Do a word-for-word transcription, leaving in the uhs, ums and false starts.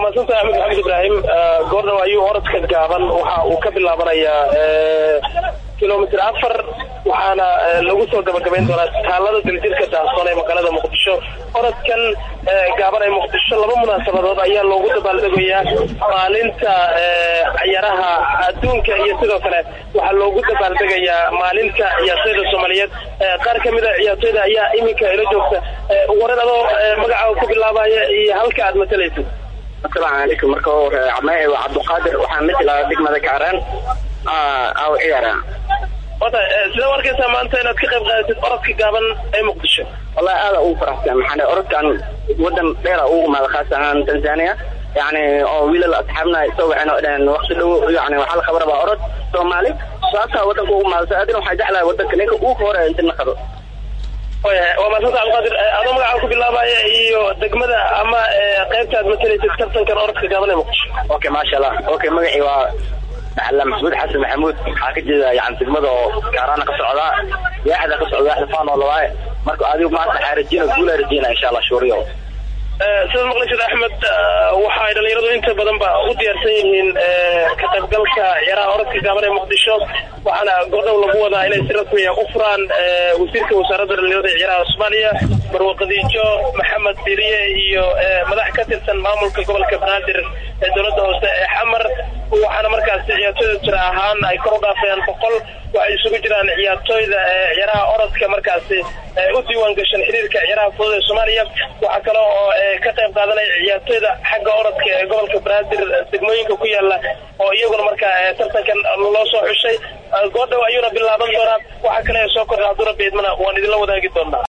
وما سنت أحمد محمد إبراهيم قرنا وأيو أرد كجابن وكبل لابريا كيلومتر أفر وحنا لو سو gabagabeyn doona taalada diljirka daahsan ee magaalada Muqdisho orodkan gaabana Muqdisho laba munaasabadood ayaa loogu dabaaldegayaa maalinta ciyaaraha adduunka iyo sidoo kale waxa loogu dabaaldegayaa maalinta ciyaartoyda Soomaaliyeed qaar kamid ah ciyaartoyda ayaa iminka ila joogta wareerado magaca ku bilaabaya iyo halka aad matalaysid Assalaamu alaykum marka hore Cabdi waa Cabdiqaadir waxaan matalaa degmada Kaaraan ah aw ciyaara wada sida warkaysa maanta inaad ka qayb qaadatid orodka gaaban ee Muqdisho wallahi aad u faraxsan maxaa orodkan wadan dheer ugu maal khaasan Tanzania يعني او wiilal asxaabna soo wacna inaan waqti dhow yani waxa la khabar baa orod Soomaali saaka wadanka ugu maal saadin waxa jeclaa wadanka ninka uu hore inta naqdo وما سنت القادر أنا ما أعرف بالله إيو دقمة أما قيمتها مثل تكتبتن كان أورك قبل مقش أوكي ما شاء الله أوكي مقعي و على محمود حسن محمود حاكي يعني دقمة كارانا قصر عضاء واحد قصر عضاء حلفان والله مركو هذه ما سحارجين وقولها رجينا إن شاء الله شوريو سيد مقلشد أحمد waxay dhalinyaradu inta badan ba u diyaarsan yihiin ka qaybgalka ciyaaraha orodka gaaban ee Muqdisho waxaana go'dow lagu wadaa inay si rasmi ah u furaan wasiirka wasaaradda dhalinyarada ee ciyaaraha Soomaaliya Barwaqadiijo Maxamed Diriye iyo madax ka tirsan maamulka gobolka Banaadir ee dowladda hoose ee Xamar waxaana markaas ciyaartoyda jira ahaan ay kor u dhaafayaan boqol waxay isugu jiraan ciyaartoyda ciyaaraha orodka markaas u diiwaan gashan xiriirka ciyaaraha fudud ee Soomaaliya waxa kale oo ka qayb qaadanaya ciyaartoyda xagga orodka ee gobolka Banaadir degmooyinka ku yaala oo iyaguna markaa tartankan loo soo xushay go'dow ayuuna bilaaban doonaa waxa kale oo soo kordhay Abdurrabbi Idmana waan idin la wadaagi doonaa